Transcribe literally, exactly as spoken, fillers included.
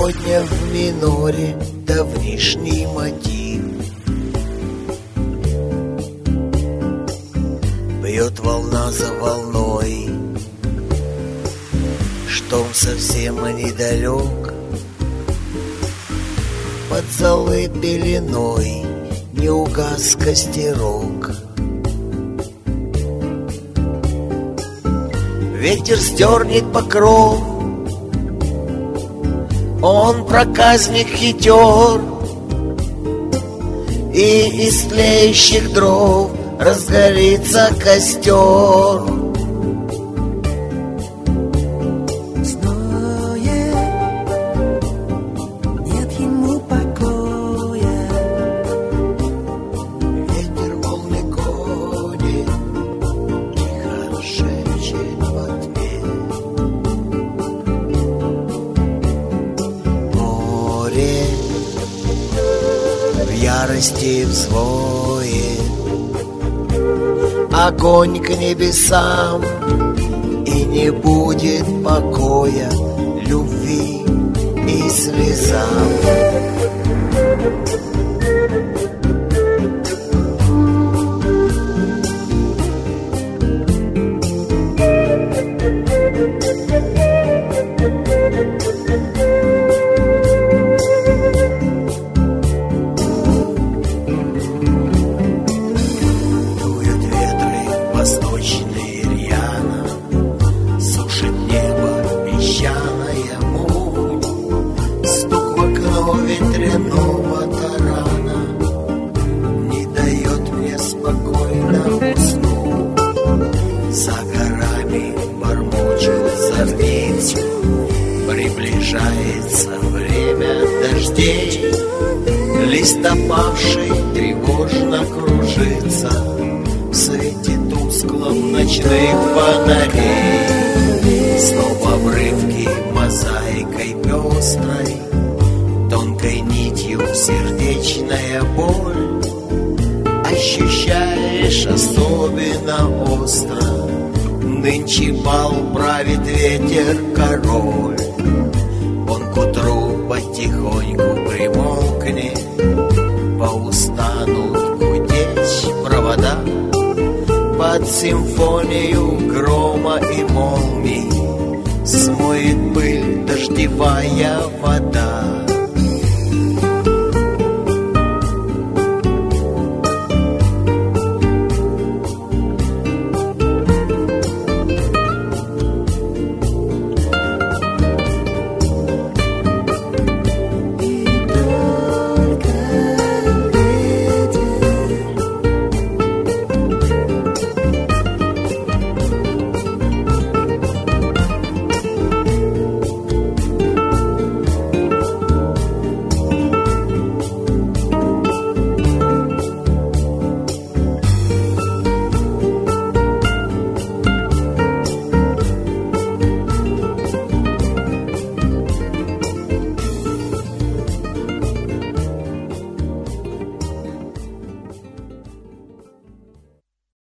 сегодня в миноре давнишний мотив. Бьет волна за волной, штом совсем недалек. Под золой пеленой не угас костерок. Ветер сдернет покров, он проказник хитер, и из тлеющих дров разгорится костер. Ярости взвоет, огонь к небесам, и не будет покоя любви и слезам. Восточный рьяно сушит небо песчаная муть. Стук в окно ветряного тарана не дает мне спокойно уснуть. За горами бормочет зорница, приближается время дождей. Лист опавший тревожно кружится в свете тусклом ночных фонарей. Снова обрывки мозаикой пестрой, тонкой нитью сердечная боль. Ощущаешь особенно остро, нынче бал правит ветер король. Он к утру потихоньку примолкнет, поустанут гудеть провода. Под симфонию грома и молний смоет пыль дождевая вода.